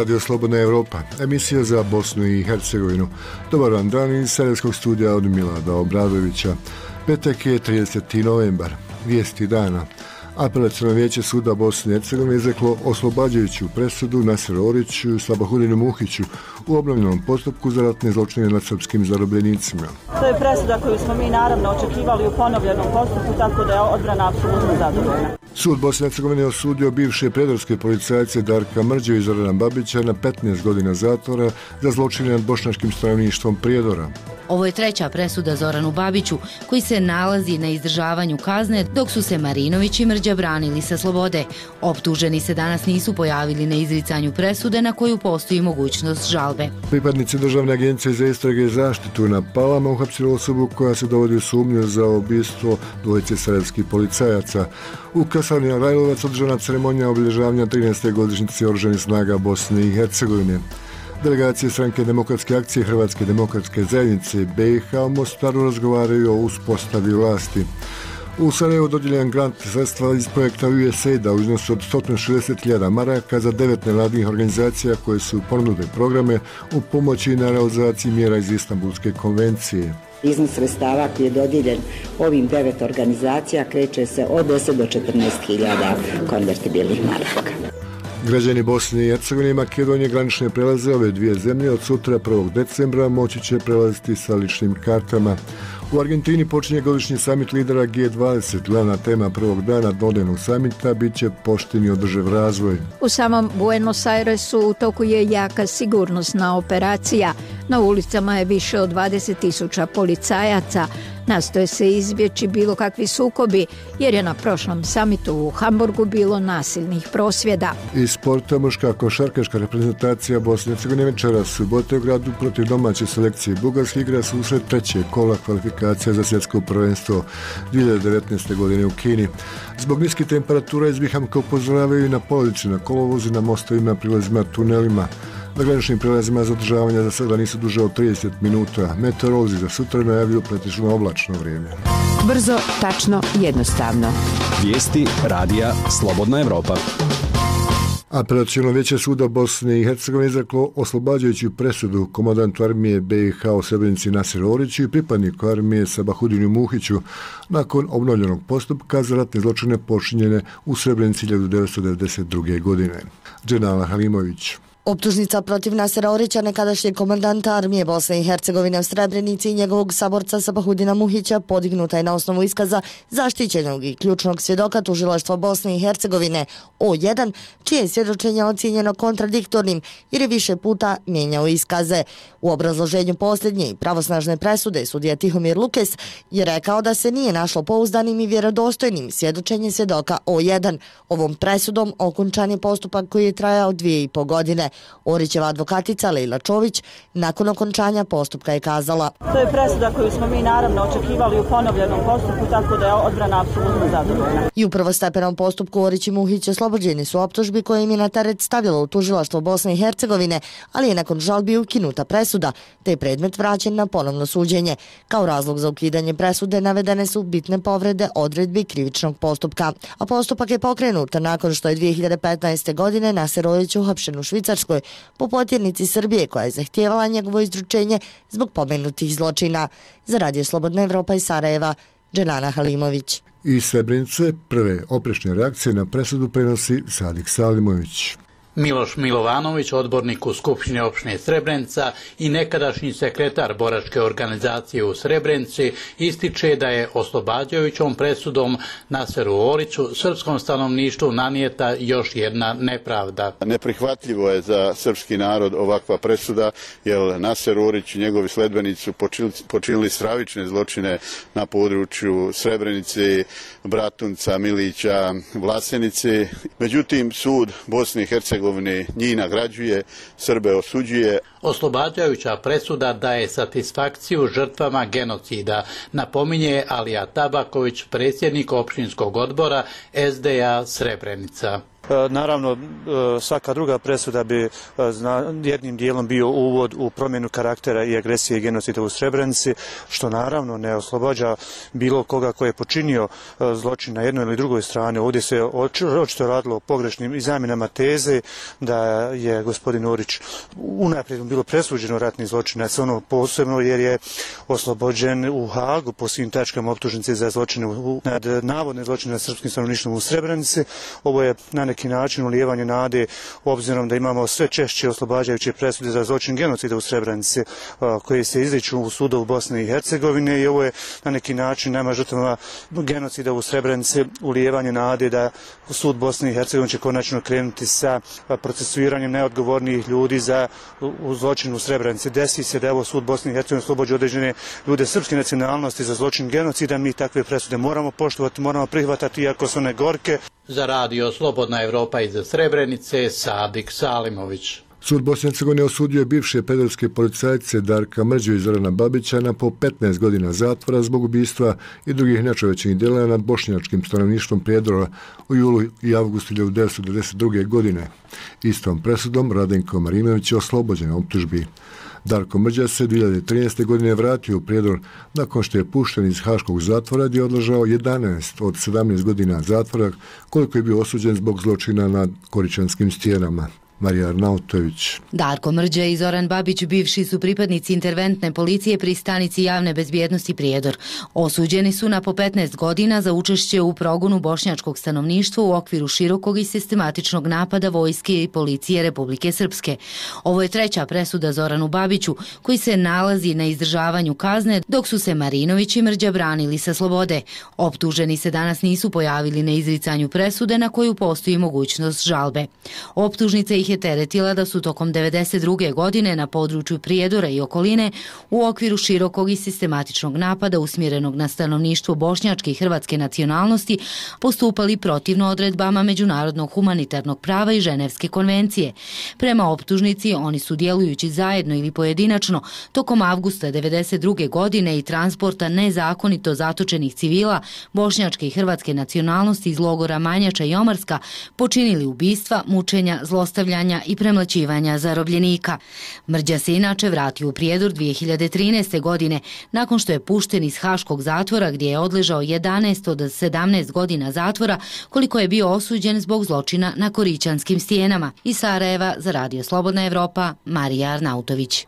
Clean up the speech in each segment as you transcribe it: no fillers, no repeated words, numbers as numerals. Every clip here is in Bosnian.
Radio Slobodna Evropa, emisija za Bosnu i Hercegovinu. Dobar vam dan iz Sarajevskog studija od Milada Obradovića. Petak je 30. novembar. Vijesti dana. Apelaciono vijeće suda Bosne i Hercegovine izreklo oslobađajuću presudu Naseru Oriću i Sabahudinu Muhiću u obnovljenom postupku za ratne zločine nad srpskim zarobljenicima. To je presuda koju smo mi naravno očekivali u ponovljenom postupku, tako da je odbrana apsolutno zadovoljna. Sud Bosne i Hercegovine je osudio bivše prijedorske policajce Darka Mrđe i Zorana Babića na 15 godina zatvora za zločine nad bošnjačkim stanovništvom Prijedora. Ovo je treća presuda Zoranu Babiću, koji se nalazi na izdržavanju kazne, dok su se Marinović i Mrđa branili sa slobode. Optuženi se danas nisu pojavili na izricanju presude na koju postoji mogućnost žalbe. Pripadnici Državne agencije za istrage i zaštitu na Palama uhapsili osobu koja se dovodi u sumnju za ubistvo dvojice sarajevskih policajaca. U kasarni Rajlovac održana ceremonija obilježavanja 13. godišnjice Oružanih snaga Bosne i Hercegovine. Delegacije Stranke demokratske akcije Hrvatske demokratske zajednice BiH u Mostaru razgovaraju o uspostavi vlasti. U Sarajevu dodijeljen grant sredstva iz projekta USAID-a u iznosu od 160.000 maraka za 9 nevladinih organizacija koje su ponudile programe u pomoći na realizaciji mjera iz Istanbulske konvencije. Iznos sredstava koji je dodijeljen ovim 9 organizacija kreće se od 10 do 14.000 konvertibilnih maraka. Građani Bosne i Hercegovine i Makedonije granične prelaze ove dvije zemlje od sutra 1. decembra moći će prelaziti sa ličnim kartama. U Argentini počinje godišnji samit lidera G20. Glavna tema prvog dana dvodnevnog samita bit će pošteni održiv razvoj. U samom Buenos Airesu u toku je jaka sigurnosna operacija. Na ulicama je više od 20.000 policajaca. Nastoje se izbjeći bilo kakvi sukobi, jer je na prošlom samitu u Hamburgu bilo nasilnih prosvjeda. Iz sporta muška košarkaška reprezentacija Bosne i Hercegovine večeras u Boteogradu protiv domaće selekcije Bugarske igra susret trećeg kola kvalifikacija za svjetsko prvenstvo 2019. godine u Kini. Zbog niskih temperatura iz Bihamka upozoravaju i na polici, na kolovozi, na mostovima, prilazima, tunelima. Na graničnim prelazima zadržavanja za sada nisu duže od 30 minuta. Meteorolozi za sutra najavljuju pretežno oblačno vrijeme. Brzo, tačno, jednostavno. Vijesti radija Slobodna Evropa. Apelaciono vijeće suda Bosne i Hercegovine izreklo oslobađajuću presudu komandantu armije BiH u Srebrenici Naseru Oriću i pripadniku armije Sabahudinu Muhiću nakon obnovljenog postupka za ratne zločine počinjene u Srebrenici 1992. godine. Dženala Halimović. Optužnica protiv Nasera Orića, nekadašnjeg komandanta armije Bosne i Hercegovine u Srebrenici i njegovog saborca Sabahudina Muhića, podignuta je na osnovu iskaza zaštićenog i ključnog svjedoka tužilaštva Bosne i Hercegovine O1, čije je svjedočenje ocijenjeno kontradiktornim jer je više puta mijenjao iskaze. U obrazloženju posljednje i pravosnažne presude sudija Tihomir Lukes je rekao da se nije našlo pouzdanim i vjerodostojnim svjedočenje svjedoka O1. Ovom presudom okončan je postupak koji je trajao 2,5 godine. Orićeva advokatica Lejla Čović nakon okončanja postupka je kazala: To je presuda koju smo mi naravno očekivali u ponovljenom postupku, tako da je odbrana apsolutno zadovoljna. I u prvostepenom postupku Orić i Muhić oslobođeni su optužbi koje im je na teret stavilo u tužilaštvo Bosne i Hercegovine, ali je nakon žalbi ukinuta presuda, te je predmet vraćen na ponovno suđenje. Kao razlog za ukidanje presude navedene su bitne povrede odredbi krivičnog postupka. A postupak je pokrenut nakon što je 2015. godine Naser Orić uhapšen u Švicarskoj po potjernici Srbije koja je zahtijevala njegovo izručenje zbog pomenutih zločina. Za Radio Slobodna Evropa iz Sarajeva, Dženana Halimović. Iz Srebrenice prve oprečne reakcije na presudu prenosi Sadik Salimović. Miloš Milovanović, odbornik u Skupštini opštine Srebrenica i nekadašnji sekretar boračke organizacije u Srebrenici, ističe da je oslobađajućom presudom Naseru Oriću srpskom stanovništvu nanijeta još jedna nepravda. Neprihvatljivo je za srpski narod ovakva presuda, jer Naser Orić i njegovi sledbenici su počinili stravične zločine na području Srebrenice, Bratunca, Milića, Vlasenice. Međutim, sud Bosne i Hercegovine njih nagrađuje, Srbe osuđuje. Oslobađajuća presuda daje satisfakciju žrtvama genocida, napominje Alija Tabaković, predsjednik opštinskog odbora SDA Srebrenica. Naravno, svaka druga presuda bi jednim dijelom bio uvod u promjenu karaktera i agresije i genocida u Srebrenici, što naravno ne oslobađa bilo koga ko je počinio zločin na jednoj ili drugoj strani. Ovdje se očito radilo o pogrešnim i zamjenama teze da je gospodin Orić unaprijed bilo presuđeno ratni zločinac, ono posebno jer je oslobođen u Hagu po svim tačkama optužnice za zločine nad navodne zločine nad srpskim stanovništvom u Srebrenici. Ovo je na neki način ulijevanje nade, obzirom da imamo sve češće oslobađajuće presude za zločin genocida u Srebrenici koje se izriču u sudu u Bosni i Hercegovine, i ovo je na neki način nama žrtvama genocida u Srebrenici ulijevanje nade da sud Bosne i Hercegovine će konačno krenuti sa procesuiranjem neodgovornih ljudi za zločin u Srebrenici. Desi se da evo sud Bosne i Hercegovine oslobođi određene ljude srpske nacionalnosti za zločin genocida. Mi takve presude moramo poštovati, moramo prihvatati iako su one gorke. Za radio Slobodna Evropa iz Srebrenice, Sadik Salimović. Sud Bosne i Hercegovine osudio je bivše pedofilske policajce Darka Mrđu i Zorana Babića na po 15 godina zatvora zbog ubistva i drugih nečovječnih djela nad bošnjačkim stanovništvom Prijedora u julu i avgustu 1992. godine. Istom presudom Radenko Marinović je oslobođen optužbi. Darko Mrđa se 2013. godine vratio u Prijedor nakon što je pušten iz haškog zatvora gdje je odležao 11 od 17 godina zatvora koliko je bio osuđen zbog zločina nad Koričanskim stijenama. Marija Arnautović. Darko Mrđa i Zoran Babić bivši su pripadnici interventne policije pri stanici javne bezbjednosti Prijedor. Osuđeni su na po 15 godina za učešće u progonu bošnjačkog stanovništva u okviru širokog i sistematičnog napada vojske i policije Republike Srpske. Ovo je treća presuda Zoranu Babiću, koji se nalazi na izdržavanju kazne, dok su se Marinović i Mrđa branili sa slobode. Optuženi se danas nisu pojavili na izricanju presude na koju postoji mogućnost žalbe. Optužnica ih je teretila da su tokom 1992. godine na području Prijedora i okoline u okviru širokog i sistematičnog napada usmjerenog na stanovništvo bošnjačke i hrvatske nacionalnosti postupali protivno odredbama međunarodnog humanitarnog prava i Ženevske konvencije. Prema optužnici, oni su djelujući zajedno ili pojedinačno tokom avgusta 1992. godine i transporta nezakonito zatočenih civila bošnjačke i hrvatske nacionalnosti iz logora Manjača i Omarska počinili ubistva, mučenja, zlostavljanja i premlaćivanja zarobljenika. Mrđa se inače vratio u Prijedor 2013. godine nakon što je pušten iz haškog zatvora gdje je odležao 11 od 17 godina zatvora koliko je bio osuđen zbog zločina na Koričanskim stijenama. Iz Sarajeva za radio Slobodna Evropa, Marija Arnautović.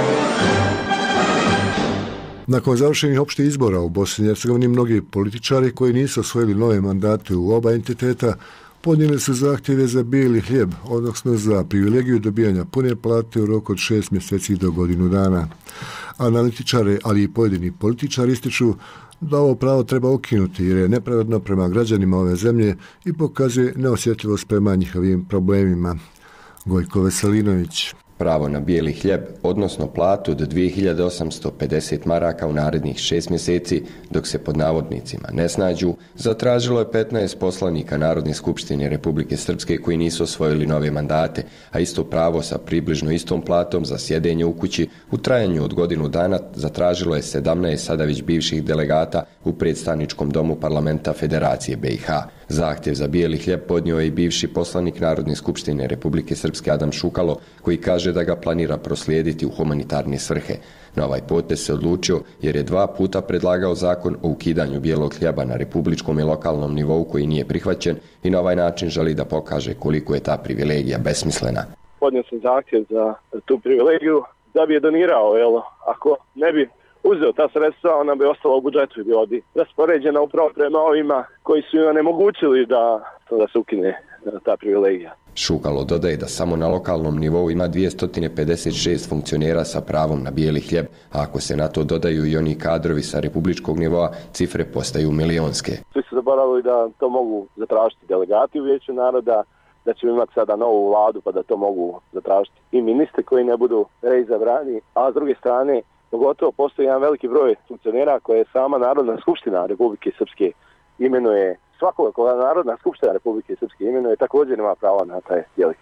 Nakon završenih opštih izbora u Bosni i Hercegovini, mnogi političari koji nisu osvojili nove mandate u oba entiteta podnijeli su zahtjeve za bijeli hljeb, odnosno za privilegiju dobijanja pune plate u roku od 6 mjeseci do godinu dana. Analitičari, ali i pojedini političari ističu da ovo pravo treba ukinuti jer je nepravedno prema građanima ove zemlje i pokazuje neosjetljivost prema njihovim problemima. Gojko Veselinović. Pravo na bijeli hljeb, odnosno platu do 2850 maraka u narednih 6 mjeseci, dok se pod navodnicima ne snađu, zatražilo je 15 poslanika Narodne skupštine Republike Srpske koji nisu osvojili nove mandate, a isto pravo sa približno istom platom za sjedenje u kući u trajanju od godinu dana zatražilo je 17 sada već bivših delegata u predstavničkom domu parlamenta Federacije BiH. Zahtjev za bijeli hljeb podnio je i bivši poslanik Narodne skupštine Republike Srpske Adam Šukalo, koji kaže da ga planira proslijediti u humanitarne svrhe. Na ovaj potez se odlučio jer je 2 puta predlagao zakon o ukidanju bijelog hljeba na republičkom i lokalnom nivou koji nije prihvaćen i na ovaj način želi da pokaže koliko je ta privilegija besmislena. Podnio sam zahtjev za tu privilegiju da bi je donirao, ako ne bi uzeo ta sredstva, ona bi ostala u budžetu i bila bi raspoređena upravo prema ovima koji su im onemogućili da se ukine ta privilegija. Šukalo dodaje da samo na lokalnom nivou ima 256 funkcionera sa pravom na bijeli hljeb, a ako se na to dodaju i oni kadrovi sa republičkog nivoa, cifre postaju milionske. Svi su zaboravili da to mogu zatražiti delegati u Vijeću naroda, da ćemo imati sada novu vladu pa da to mogu zatražiti i ministri koji ne budu reizabrani, a s druge strane pogotovo postoji jedan veliki broj funkcionera koje sama Narodna skupština Republike Srpske imenuje. Svakoga koga Narodna skupština Republike Srpske imenuje također ima pravo na taj bijeli hljeb.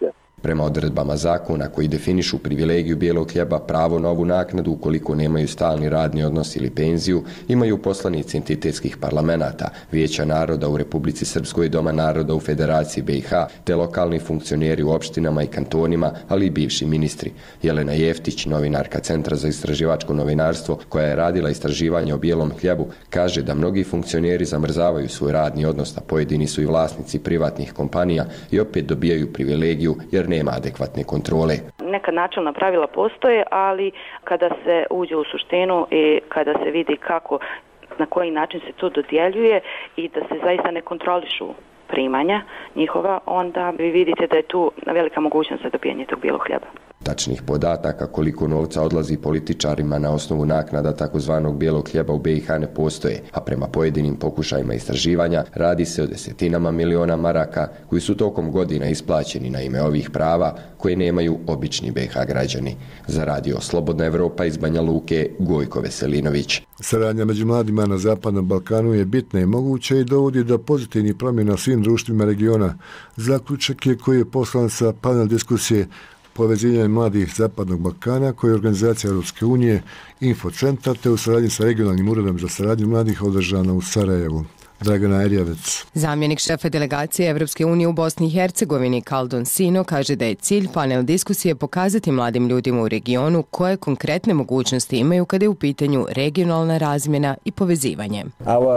Prema odredbama zakona koji definišu privilegiju bijelog hljeba, pravo na ovu naknadu ukoliko nemaju stalni radni odnos ili penziju, imaju poslanici entitetskih parlamenata, Vijeća naroda u Republici Srpskoj i Doma naroda u Federaciji BiH, te lokalni funkcioneri u opštinama i kantonima, ali i bivši ministri. Jelena Jeftić, novinarka Centra za istraživačko novinarstvo, koja je radila istraživanje o bijelom hljebu, kaže da mnogi funkcioneri zamrzavaju svoj radni odnos, a pojedini su i vlasnici privatnih kompanija i opet dobijaju privilegiju jer nema adekvatne kontrole. Neka načelna pravila postoje, ali kada se uđe u suštinu i kada se vidi kako, na koji način se to dodjeljuje i da se zaista ne kontrolišu primanja njihova, onda vi vidite da je tu velika mogućnost za dobijanje tog bijelog hljeba. Tačnih podataka koliko novca odlazi političarima na osnovu naknada takozvanog bijelog hljeba u BiH ne postoje, a prema pojedinim pokušajima istraživanja radi se o desetinama miliona maraka koji su tokom godina isplaćeni na ime ovih prava koje nemaju obični BiH građani. Za Radio Slobodna Evropa iz Banja Luke, Gojko Veselinović. Saradnja među mladima na Zapadnom Balkanu je bitna i moguća i dovodi do pozitivnih promjena svim društvima regiona. Zaključak je koji je poslan sa panel diskusije Povezivanje mladih Zapadnog Balkana, koje je organizacija Europske unije, Infocentar, te u saradnji sa regionalnim uredom za saradnju mladih održana u Sarajevu. Dragana Erjavec. Zamjenik šefa delegacije Evropske unije u Bosni i Hercegovini Kaldon Sino kaže da je cilj panel diskusije pokazati mladim ljudima u regionu koje konkretne mogućnosti imaju kada je u pitanju regionalna razmjena i povezivanje.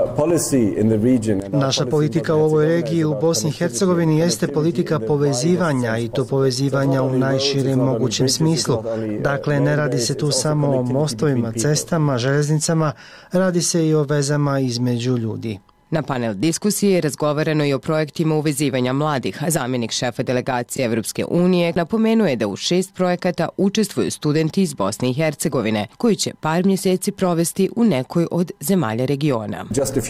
Naša politika u ovoj regiji u Bosni i Hercegovini jeste politika povezivanja i to povezivanja u najširem mogućem smislu. Dakle, ne radi se tu samo o mostovima, cestama, željeznicama, radi se i o vezama između ljudi. Na panel diskusije je razgovarano i o projektima uvezivanja mladih, a zamjenik šefa delegacije Evropske unije napomenuje da u 6 projekata učestvuju studenti iz Bosne i Hercegovine, koji će par mjeseci provesti u nekoj od zemalja regiona.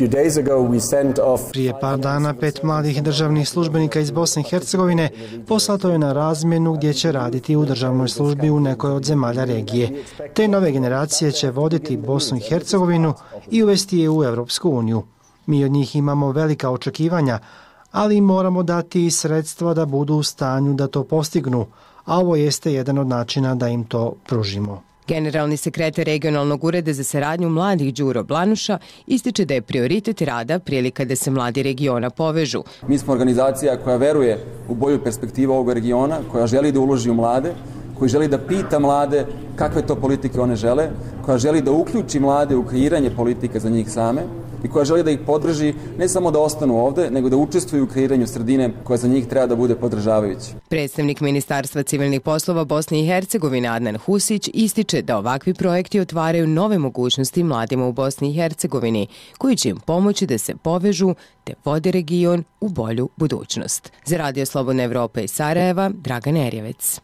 Prije par dana 5 mladih državnih službenika iz Bosne i Hercegovine poslato je na razmjenu gdje će raditi u državnoj službi u nekoj od zemalja regije. Te nove generacije će voditi Bosnu i Hercegovinu i uvesti je u Evropsku uniju. Mi od njih imamo velika očekivanja, ali moramo dati i sredstva da budu u stanju da to postignu, a ovo jeste jedan od načina da im to pružimo. Generalni sekretar regionalnog ureda za saradnju mladih Đuro Blanuša ističe da je prioritet rada prilika da se mladi regiona povežu. Mi smo organizacija koja veruje u bolju perspektivu ovog regiona, koja želi da uloži u mlade, koji želi da pita mlade kakve to politike one žele, koja želi da uključi mlade u kreiranje politike za njih same i koja želi da ih podrži ne samo da ostanu ovde, nego da učestvuju u kreiranju sredine koja za njih treba da bude podržavajuća. Predstavnik Ministarstva civilnih poslova Bosne i Hercegovine Adnan Husić ističe da ovakvi projekti otvaraju nove mogućnosti mladima u Bosni i Hercegovini, koji će im pomoći da se povežu te vode region u bolju budućnost. Za Radio Slobodna Evropa iz Sarajeva, Dragana Erjavec.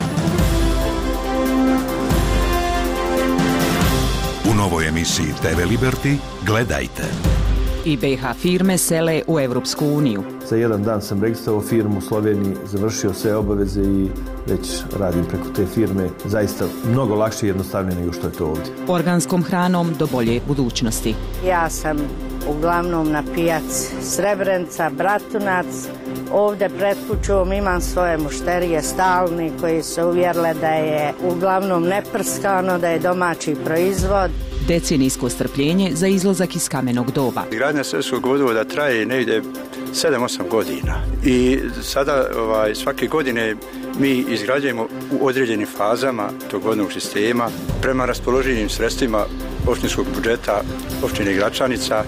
U novoj emisiji TV Liberty gledajte. I BiH firme sele u Evropsku uniju. Za jedan dan sam registrovao firmu u Sloveniji, završio sve obaveze i već radim preko te firme. Zaista mnogo lakše i jednostavnije nego što je to ovdje. Organskom hranom do bolje budućnosti. Ja sam uglavnom na pijac Srebrenica, Bratunac. Ovdje pred kućom imam svoje mušterije stalni koji se uvjerile da je uglavnom neprskano, da je domaći proizvod. Decenijsko strpljenje za izlazak iz kamenog doba. Gradnja Srpskog vodovoda traje negdje 7-8 godina i sada svake godine mi izgrađujemo u određenim fazama tog vodnog sistema prema raspoloživim sredstvima opštinskog budžeta opštine Gračanica.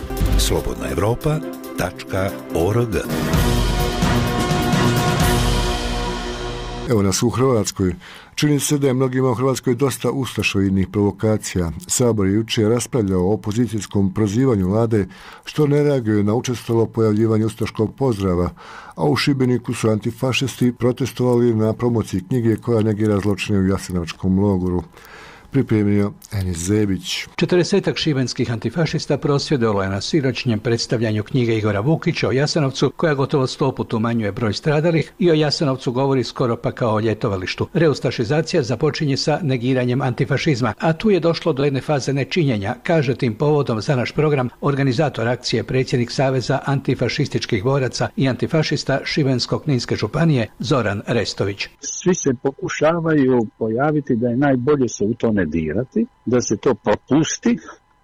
slobodnaevropa.org. Evo nas u Hrvatskoj. Čini se da je mnogima u Hrvatskoj dosta ustašoidnih provokacija. Sabor je jučer raspravljao o opozicijskom prozivanju vlade, što ne reaguje na učestalo pojavljivanje ustaškog pozdrava, a u Šibeniku su antifašisti protestovali na promociji knjige koja negira zločine u Jasenovačkom logoru. pripremio Enis Zebić. 40 šibenskih antifašista prosvjedovalo je na sinoćnjem predstavljanju knjige Igora Vukića o Jasenovcu, koja gotovo 100 puta umanjuje broj stradalih i o Jasenovcu govori skoro pa kao o ljetovalištu. Reustašizacija započinje sa negiranjem antifašizma, a tu je došlo do jedne faze nečinjenja, kaže tim povodom za naš program organizator akcije, predsjednik Saveza antifašističkih boraca i antifašista Šibensko-kninske županije Zoran Restović. Svi se pokušavaju pojaviti da je najbolje se u to ne dirati, da se to propusti,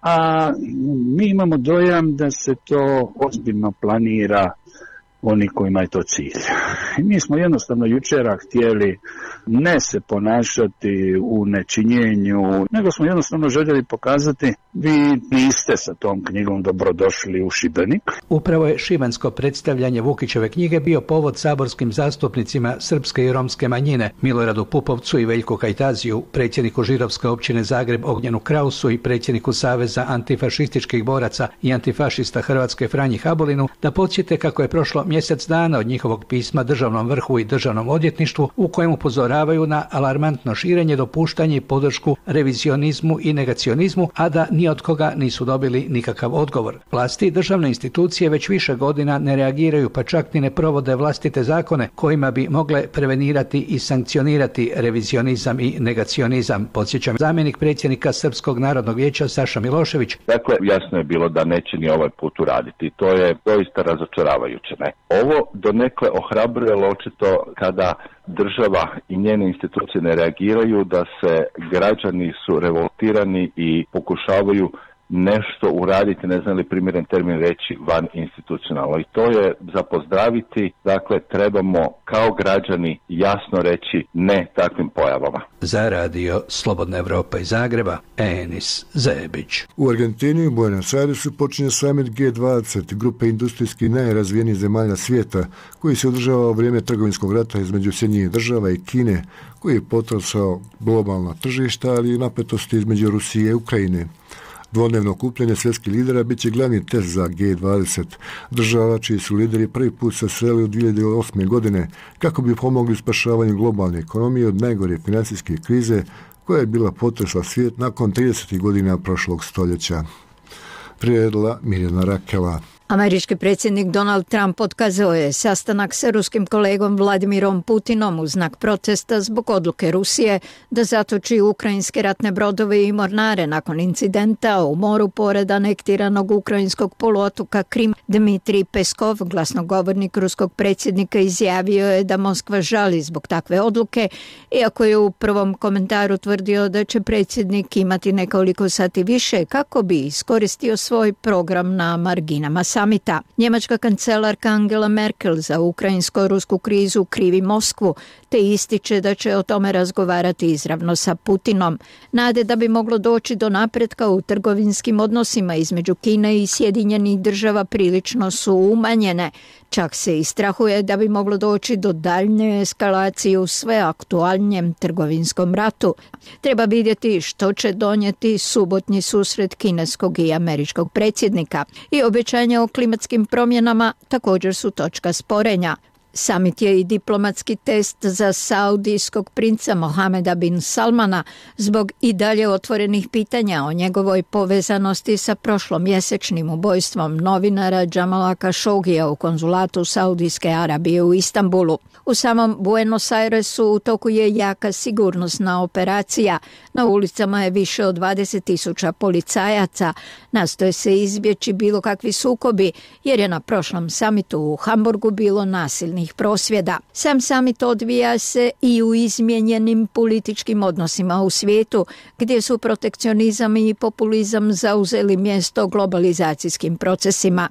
a mi imamo dojam da se to ozbiljno planira oni kojima je to cilj. I mi smo jednostavno jučera htjeli ne se ponašati u nečinjenju, nego smo jednostavno željeli pokazati vi niste sa tom knjigom dobrodošli u Šibenik. Upravo je šibensko predstavljanje Vukićeve knjige bio povod saborskim zastupnicima srpske i romske manjine Miloradu Pupovcu i Veljku Kajtaziju, predsjedniku Žirovske općine Zagreb Ognjenu Krausu i predsjedniku Saveza antifašističkih boraca i antifašista Hrvatske Franji Habulinu da podsjete kako je prošlo mjesec dana od njihovog pisma državnom vrhu i državnom odvjetništvu u kojem upozoravaju na alarmantno širenje, dopuštanje i podršku revizionizmu i negacionizmu, a da ni od koga nisu dobili nikakav odgovor. Vlasti i državne institucije već više godina ne reagiraju, pa čak ni ne provode vlastite zakone kojima bi mogle prevenirati i sankcionirati revizionizam i negacionizam, podsjećam zamjenik predsjednika Srpskog narodnog vijeća Saša Milošević. Dakle, jasno je bilo da neće ni ovaj put uraditi. To je doista razočaravajuće. Ne? Ovo donekle ohrabruje očito kada država i njene institucije ne reagiraju, da se građani su revoltirani i pokušavaju nešto uraditi, ne znam li primjeren termin reći, van institucionalno. I to je za pozdraviti, dakle trebamo kao građani jasno reći ne takvim pojavama. Za radio Slobodna Evropa iz Zagreba, Enis Zebić. U Argentini u Buenos Airesu počinje summit G20, grupe industrijski najrazvijenijih zemalja svijeta, koji se održava u vrijeme trgovinskog rata između Sjedinjenih država i Kine, koji je potresao globalna tržišta, ali i napetosti između Rusije i Ukrajine. Dvodnevno okupljanje svjetskih lidera bit će glavni test za G20. Država čiji su lideri prvi put se sreli u 2008. godine kako bi pomogli spašavanju globalne ekonomije od najgore financijske krize koja je bila potresla svijet nakon 30. godina prošlog stoljeća. Priredila Mirjana Rakela. Američki predsjednik Donald Trump otkazao je sastanak sa ruskim kolegom Vladimirom Putinom u znak protesta zbog odluke Rusije da zatoči ukrajinske ratne brodove i mornare nakon incidenta u moru pored anektiranog ukrajinskog poluotoka Krim. Dmitrij Peskov, glasnogovornik ruskog predsjednika, izjavio je da Moskva žali zbog takve odluke, iako je u prvom komentaru tvrdio da će predsjednik imati nekoliko sati više kako bi iskoristio svoj program na marginama samita. Njemačka kancelarka Angela Merkel za ukrajinsko-rusku krizu krivi Moskvu, te ističe da će o tome razgovarati izravno sa Putinom. Nade da bi moglo doći do napretka u trgovinskim odnosima između Kine i Sjedinjenih država prilično su umanjene. Čak se i strahuje da bi moglo doći do daljnje eskalacije u sve aktualnijem trgovinskom ratu. Treba vidjeti što će donijeti subotnji susret kineskog i američkog predsjednika. I obećanja o klimatskim promjenama također su točka sporenja. Samit je i diplomatski test za saudijskog princa Mohameda bin Salmana zbog i dalje otvorenih pitanja o njegovoj povezanosti sa prošlomjesečnim ubojstvom novinara Džamala Kašogija u konzulatu Saudijske Arabije u Istanbulu. U samom Buenos Airesu u toku je jaka sigurnosna operacija. Na ulicama je više od 20.000 policajaca. Nastoje se izbjeći bilo kakvi sukobi jer je na prošlom samitu u Hamburgu bilo nasilnih prosvjeda. Sam samit odvija se i u izmijenjenim političkim odnosima u svijetu, gdje su protekcionizam i populizam zauzeli mjesto globalizacijskim procesima.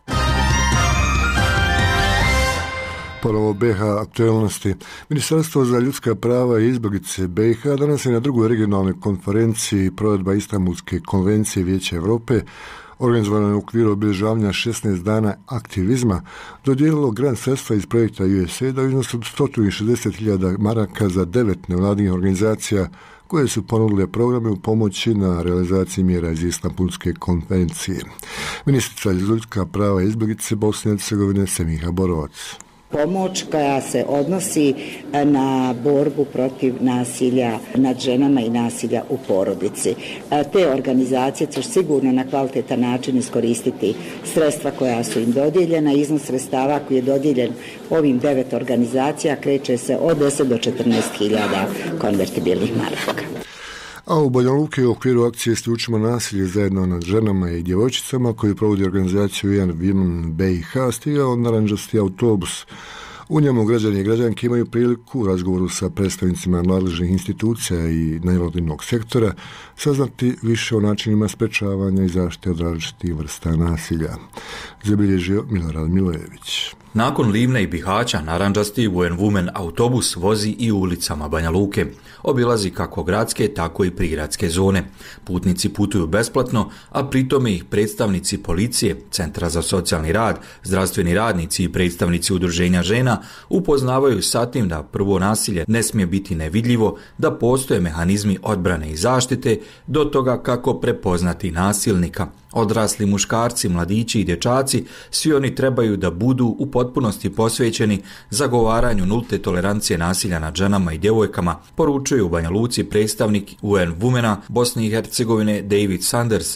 Ponovo BiH aktualnosti. Ministarstvo za ljudska prava i izbjeglice BiH danas je na drugoj regionalnoj konferenciji provedba Istanbulske konvencije Vijeća Europe organizovano u okviru obilježavanja 16 dana aktivizma, dodijelilo grant sredstva iz projekta USAID u iznosu od 160.000 maraka za 9 nevladinih organizacija koje su ponudile programe u pomoći na realizaciji mjera iz Istanbulske konvencije. Ministrica za ljudska prava i izbjeglice Bosne i Hercegovine Semiha Borovac. pomoć koja se odnosi na borbu protiv nasilja nad ženama i nasilja u porodici. Te organizacije će sigurno na kvalitetan način iskoristiti sredstva koja su im dodijeljena. Iznos sredstava koji je dodijeljen ovim 9 organizacija kreće se od 10 do 14.000 konvertibilnih maraka. A u Banja Luki u okviru akcije Isključimo nasilje zajedno nad ženama i djevojčicama koju provodi organizaciju Young Women BiH stigao naranđasti autobus. U njemu građani i građanke imaju priliku u razgovoru sa predstavnicima nadležnih institucija i nevladinog sektora saznati više o načinima sprečavanja i zaštite od različitih vrsta nasilja. Zabilježio Milorad Milojević. Nakon Livne i Bihaća, naranđasti Young Women autobus vozi i ulicama Banja Luke. Obilazi kako gradske, tako i prigradske zone. Putnici putuju besplatno, a pritome ih predstavnici policije, Centra za socijalni rad, zdravstveni radnici i predstavnici udruženja žena upoznavaju sa tim da prvo nasilje ne smije biti nevidljivo, da postoje mehanizmi odbrane i zaštite, do toga kako prepoznati nasilnika. Odrasli muškarci, mladići i dječaci, svi oni trebaju da budu u potpunosti posvećeni zagovaranju nulte tolerancije nasilja nad ženama i djevojkama, poručuje u Banja Luci predstavnik UN Womena Bosne i Hercegovine David Sanders.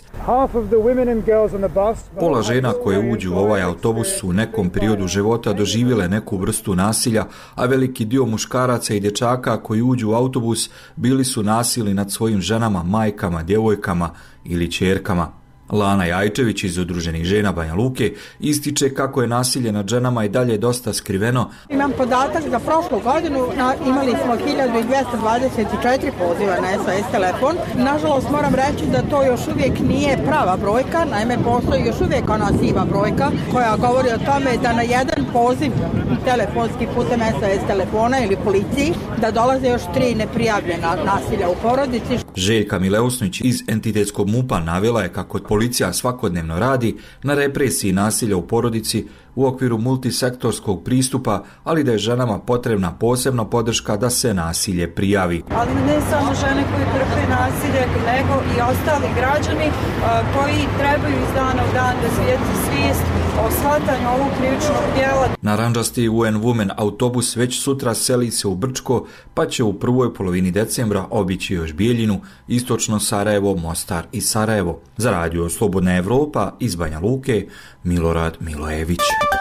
Pola žena koje uđu u ovaj autobus su u nekom periodu života doživjele neku vrstu nasilja, a veliki dio muškaraca i dječaka koji uđu u autobus bili su nasilni nad svojim ženama, majkama, djevojkama ili ćerkama. Lana Jajčević iz Udruženih žena Banja Luke ističe kako je nasilje nad ženama i dalje dosta skriveno. Imam podatak za prošlu godinu, imali smo 1224 poziva na SOS telefon. Nažalost moram reći da to još uvijek nije prava brojka, naime postoji još uvijek ona siva brojka koja govori o tome da na jedan poziv telefonski putem SOS telefona ili policiji da dolaze još 3 neprijavljena nasilja u porodici. Željka Mileusnić iz entitetskog MUP-a navela je kako policija svakodnevno radi na represiji nasilja u porodici u okviru multisektorskog pristupa, ali da je ženama potrebna posebna podrška da se nasilje prijavi. Ali ne samo žene koje trpe nasilje, nego i ostali građani koji trebaju iz dana u dan da svijest o shvatanju ovog krivičnog djela. Naranđasti UN Women autobus već sutra seli se u Brčko, pa će u prvoj polovini decembra obići još Bijeljinu, istočno Sarajevo, Mostar i Sarajevo. Za radio Slobodna Evropa iz Banja Luke, Milorad Milojević.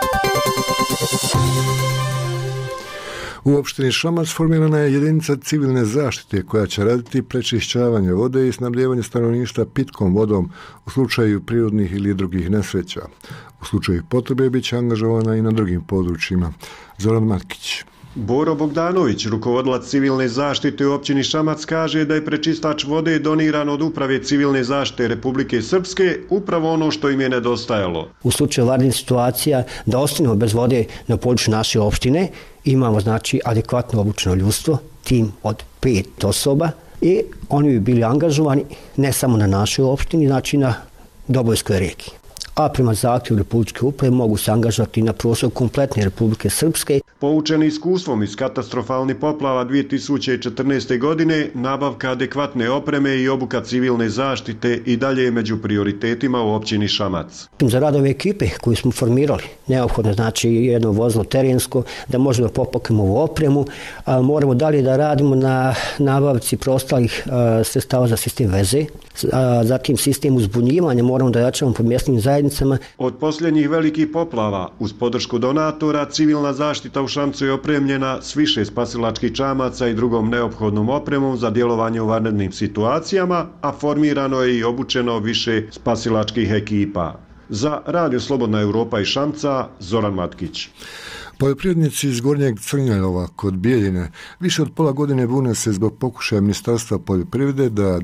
U opštini Šamac formirana je jedinica civilne zaštite koja će raditi prečišćavanje vode i snabdijevanje stanovništva pitkom vodom u slučaju prirodnih ili drugih nesreća. U slučaju potrebe bit će angažovana i na drugim područjima. Zoran Matkić. Boro Bogdanović, rukovodilac civilne zaštite u općini Šamac, kaže da je prečistač vode doniran od Uprave civilne zaštite Republike Srpske, upravo ono što im je nedostajalo. U slučaju vanrednih situacija da ostanemo bez vode na području naše opštine, imamo znači adekvatno obučeno ljudstvo, tim od 5 osoba i oni bi bili angažovani ne samo na našoj opštini, znači na Dobojskoj rijeki. A prema zahtjevu Republičke uprave mogu se angažovati na prostoru kompletne Republike Srpske. Poučeni iskustvom iz katastrofalnih poplava 2014. godine, nabavka adekvatne opreme i obuka civilne zaštite i dalje je među prioritetima u općini Šamac. Za rad ove ekipe koju smo formirali, neophodno znači jedno vozilo terensko, da možemo popoknemo ovu opremu, moramo dalje da radimo na nabavci preostalih sredstava za sistem veze, zatim sistem uzbunjivanja moramo da jačamo po mjesnim zajednicama. Od posljednjih velikih poplava, uz podršku donatora, civilna zaštita u Šamcu je opremljena s više spasilačkih čamaca i drugom neophodnom opremom za djelovanje u vanrednim situacijama, a formirano je i obučeno više spasilačkih ekipa. Za Radio Slobodna Evropa i Šamca, Zoran Matkić. Poljoprivrednici iz Gornjeg Crnjaljova kod Bijeljine više od pola godine bune se zbog pokušaja Ministarstva poljoprivrede da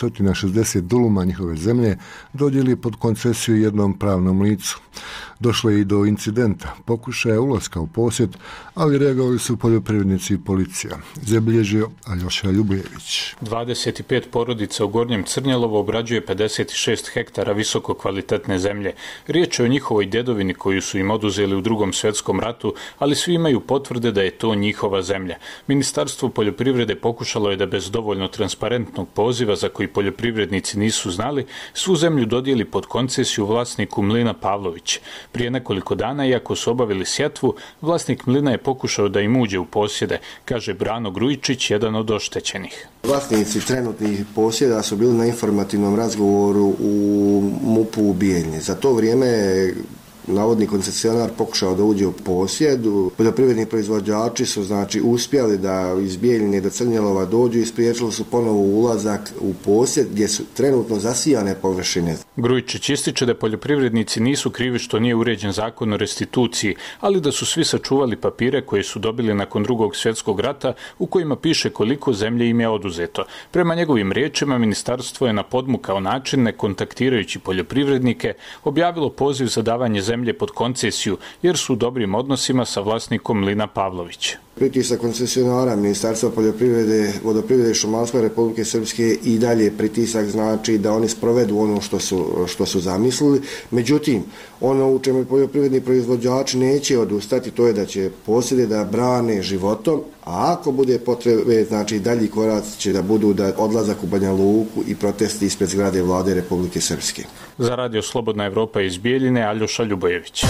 560 duluma njihove zemlje dodijeli pod koncesiju jednom pravnom licu. Došlo je i do incidenta, pokušaja ulaska u posjed, ali reagovali su poljoprivrednici i policija. Zabilježio Aljoša Ljubojević. 25 porodica u Gornjem Crnjalovu obrađuje 56 hektara visoko kvalitetne zemlje. Riječ je o njihovoj djedovini koju su im oduzeli u Drugom svjetskom ratu, ali svi imaju potvrde da je to njihova zemlja. Ministarstvo poljoprivrede pokušalo je da bez dovoljno transparentnog poziva za koji poljoprivrednici nisu znali, svu zemlju dodijeli pod koncesiju vlasniku Mlina Pavlović. Prije nekoliko dana, iako su obavili sjetvu, vlasnik mlina je pokušao da im uđe u posjede, kaže Brano Grujičić, jedan od oštećenih. Vlasnici trenutnih posjeda su bili na informativnom razgovoru u MUP-u u Bijeljni. Za to vrijeme navodni koncesionar pokušao da uđe u posjed. Poljoprivredni proizvođači su uspjeli da iz Bijeljine do Crnjelova dođu i spriječili su ponovo ulazak u posjed gdje su trenutno zasijane površine. Grujičić ističe da poljoprivrednici nisu krivi što nije uređen zakon o restituciji, ali da su svi sačuvali papire koje su dobili nakon Drugog svjetskog rata u kojima piše koliko zemlje im je oduzeto. Prema njegovim riječima, ministarstvo je na podmukao način, ne kontaktirajući poljoprivrednike, objavilo poziv za davanje zemlje pod koncesiju, jer su u dobrim odnosima sa vlasnikom mlina Pavlović. Pritisak koncesionara Ministarstva poljoprivrede, vodoprivrede i šumarstva Republike Srpske i dalje pritisak znači da oni sprovedu ono što su zamislili. Međutim, ono u čemu poljoprivredni proizvođači neće odustati, to je da će posjede da brane životom, a ako bude potrebe, znači dalji korac će da budu da odlazak u Banja Luku i protesti ispred zgrade vlade Republike Srpske. Za Radio Slobodna Evropa iz Bijeljine, Aljoša Ljubojević.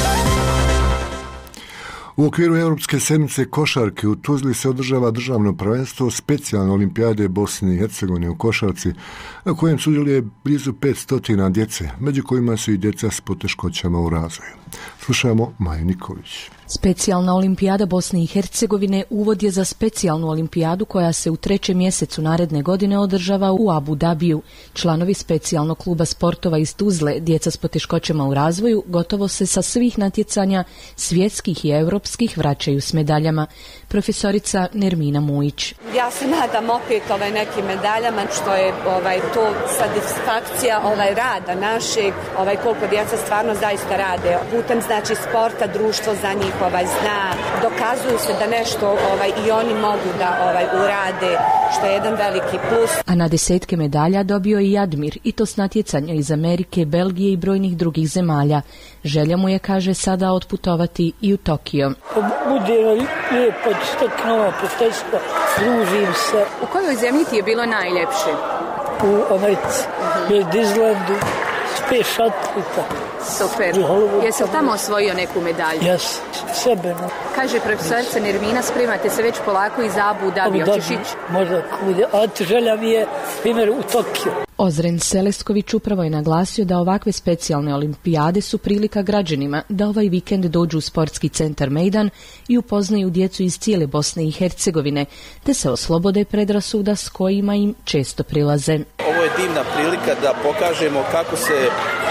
U okviru Europske sedmice košarke u Tuzli se održava državno prvenstvo specijalne olimpijade Bosne i Hercegovine u košarci, na kojem sudjeluje blizu 500 djece, među kojima su i djeca s poteškoćama u razvoju. Slušamo Maju Nikolić. Specijalna olimpijada Bosne i Hercegovine uvod je za specijalnu olimpijadu koja se u 3. mjesecu naredne godine održava u Abu Dabiju. Članovi specijalnog kluba sportova iz Tuzle, djeca s poteškoćama u razvoju, gotovo se sa svih natjecanja svjetskih i europskih vraćaju s medaljama. Profesorica Nermina Mujić. Ja se nadam opet nekim medaljama, što je to satisfakcija rada našeg, koliko djeca stvarno zaista rade. Putem sporta društvo za njih zna, dokazuju se da nešto i oni mogu da urade, što je jedan veliki plus. A na 10 medalja dobio i Admir, i to s natjecanja iz Amerike, Belgije i brojnih drugih zemalja. Želja mu je, kaže, sada otputovati i u Tokio. Bude lijepo steknova protesta, družim se. U kojoj zemlji ti je bilo najljepše? U Americi, u Izlandu, Space Shuttle. Super. Jesi li tamo osvojio neku medalju? Jes, sebe. Kaže profesorica Nermina, spremate se već polako iz Abu Dabija. Hoćeš ići? Možda kude, a želja mi je primjer u Tokiju. Ozren Selesković upravo je naglasio da ovakve specijalne olimpijade su prilika građanima da ovaj vikend dođu u sportski centar Mejdan i upoznaju djecu iz cijele Bosne i Hercegovine, te se oslobode predrasuda s kojima im često prilaze. Ovo je divna prilika da pokažemo kako se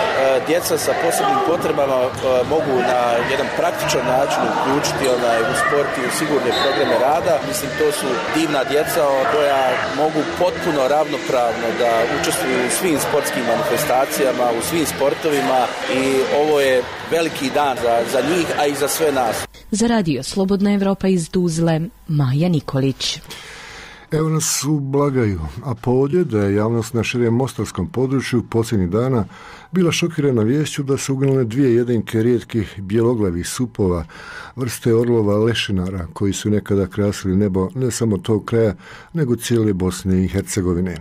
djeca sa posebnim potrebama mogu na jedan praktičan način uključiti u sport i u sigurne programe rada. Mislim, to su divna djeca koja mogu potpuno ravnopravno da učestvuju u svim sportskim manifestacijama, u svim sportovima i ovo je veliki dan za njih, a i za sve nas. Za Radio Slobodna Evropa iz Tuzle, Maja Nikolić. Evo nas u Blagaju, a povod da je javnost na širem mostarskom području posljednjih dana bila šokirana viješću da su uginule 2 jedinke rijetkih bjeloglavih supova, vrste orlova lešinara, koji su nekada krasili nebo ne samo tog kraja, nego cijele Bosne i Hercegovine.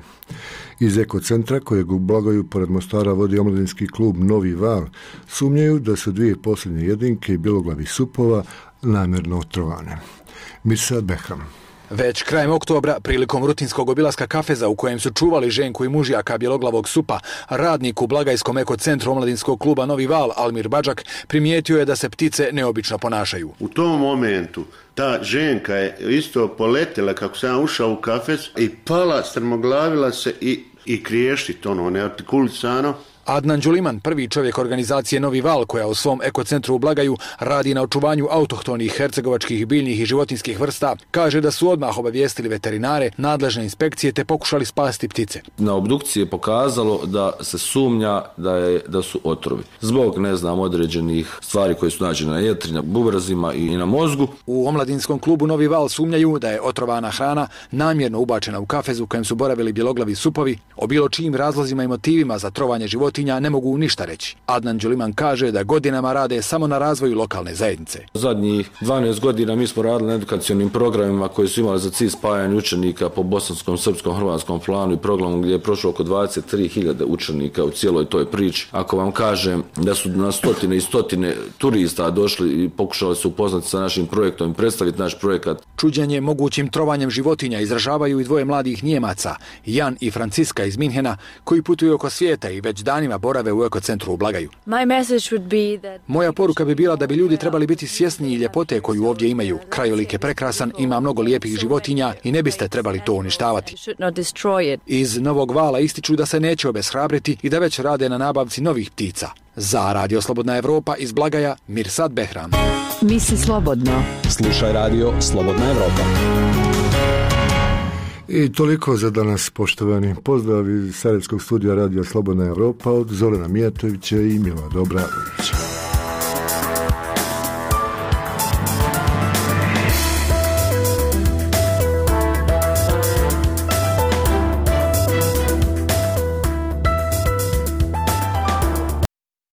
Iz ekocentra, kojeg u Blagaju pored Mostara vodi omladinski klub Novi Val, sumnjaju da su 2 posljednje jedinke bjeloglavih supova namjerno otrovane. Mirsad Behram. Već krajem oktobra, prilikom rutinskog obilaska kafeza u kojem su čuvali ženku i mužjaka bjeloglavog supa, radnik u Blagajskom ekocentru omladinskog kluba Novi Val, Almir Badžak, primijetio je da se ptice neobično ponašaju. U tom momentu ta ženka je isto poletila kako sam ušao u kafez i pala, strmoglavila se i kriještit, neartikulisano. Adnan Đuliman, prvi čovjek organizacije Novi Val, koja u svom ekocentru u Blagaju radi na očuvanju autohtonih hercegovačkih biljnih i životinskih vrsta, kaže da su odmah obavijestili veterinare, nadležne inspekcije te pokušali spasiti ptice. Na obdukciji je pokazalo da se sumnja da su otrovi. Zbog, određenih stvari koje su nađene na jetri, na bubrazima i na mozgu. U omladinskom klubu Novi Val sumnjaju da je otrovana hrana namjerno ubačena u kafez u kojem su boravili bjeloglavi supovi. O bilo čijim razlozima i motivima za trovanje životinja životinja ne mogu ništa reći. Adnan Đuliman kaže da godinama rade samo na razvoju lokalne zajednice. Zadnjih 12 godina mi smo radili na edukacionim programima koji su imali za cilj spajanje učenika po bosanskom, srpskom, hrvatskom planu i programu gdje je prošlo oko 23.000 učenika u cijeloj toj priči. Ako vam kažem da su na stotine i stotine turista došli i pokušali se upoznati sa našim projektom i predstaviti naš projekat. Čuđenje mogućim trovanjem životinja izražavaju i dvoje mladih Nijemaca, Jan i Franciska iz Minhena, koji putuju oko svijeta i već danima borave u ekocentru u Blagaju. Moja poruka bi bila da bi ljudi trebali biti svjesni ljepote koju ovdje imaju. Krajolik je prekrasan, ima mnogo lijepih životinja i ne biste trebali to uništavati. Iz Novog Vala ističu da se neće obeshrabriti i da već rade na nabavci novih ptica. Za Radio Slobodna Evropa iz Blagaja, Mirsad Behram. Misli slobodno. Slušaj Radio Slobodna Evropa. I toliko za danas, poštovani. Pozdrav iz Sarajevskog studija Radio Slobodna Evropa od Zorana Mijatovića i Mila Dobradovića.